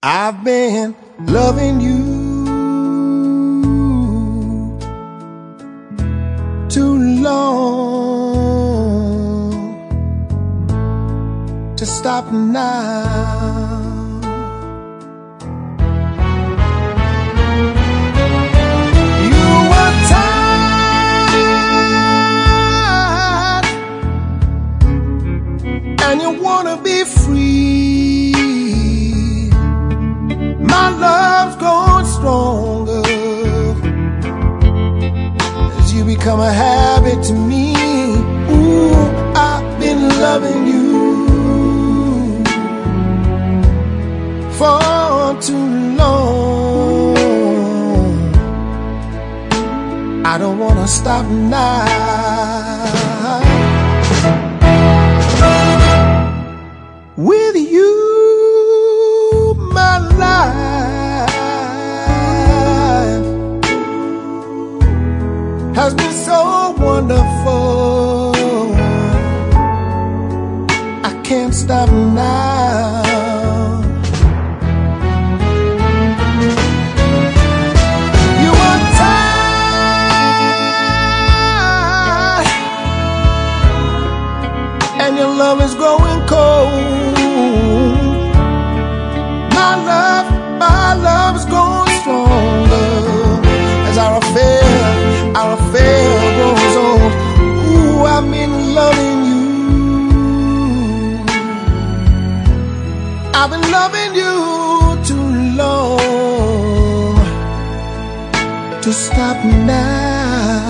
I've been loving you too long to stop now. You were tired and you wanna be free. My love's growing stronger as you become a habit to me. Ooh, I've been loving you for too long. I don't wanna stop now. With you, my life has been so wonderful. I can't stop now. You are tired and your love is growing cold. My love is growing stronger as our affair grows old. Ooh, I've been loving you. I've been loving you too long to stop now.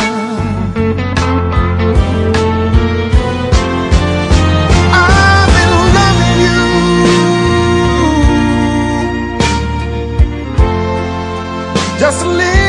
I've been loving you just a little.